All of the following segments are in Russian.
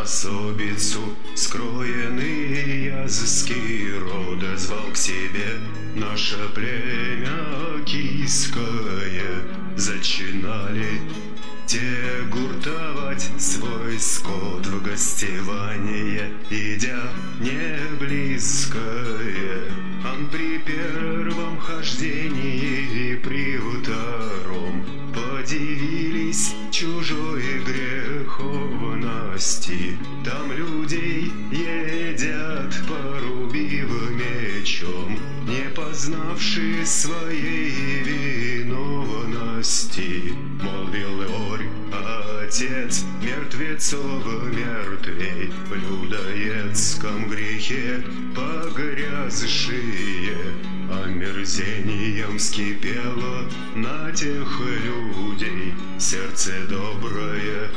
особицу скроенный языцкий род звал к себе наше племя кийское. Зачинали те гуртовать свой скот в гостевание, идя не близкое. Ан при первом хождении и при втором подивились чужой греховности. Там людей едят, порубив мечом, не познавши своей виновности. Молвил Иорь, отец мертвецов мертвей, в людоедском грехе погрязшие. Омерзением вскипело на тех людей сердце доброе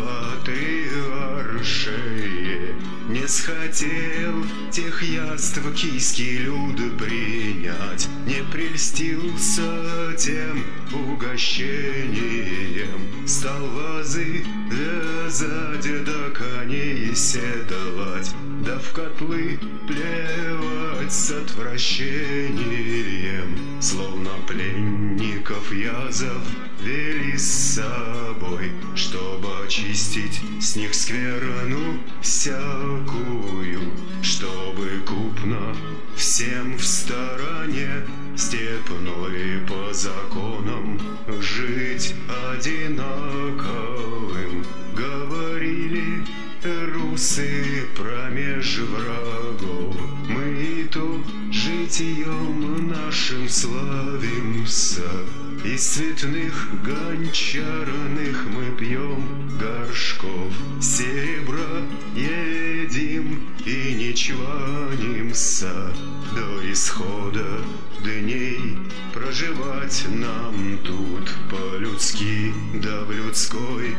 патриаршее. Не схотел тех яств кийский люд принять, не прельстился тем угощением. Стал вазы вязать, да коней седлать, да в котлы плевать с отвращением. Словно пленников язов вели с собой, чтобы очистить с них скверну всякую, чтобы купно всем в стороне степной по законам жить одинаковым. Говорили русы промеж врагов, мы и то житием нашим славимся. Из цветных гончарных мы пьем горшков, серебра едим и не чванимся. До исхода дней проживать нам тут по-людски, да в людской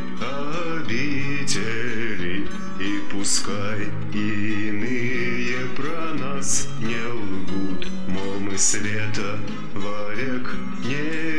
обители. И пускай иные про нас не лгут, мол, мы света вовек не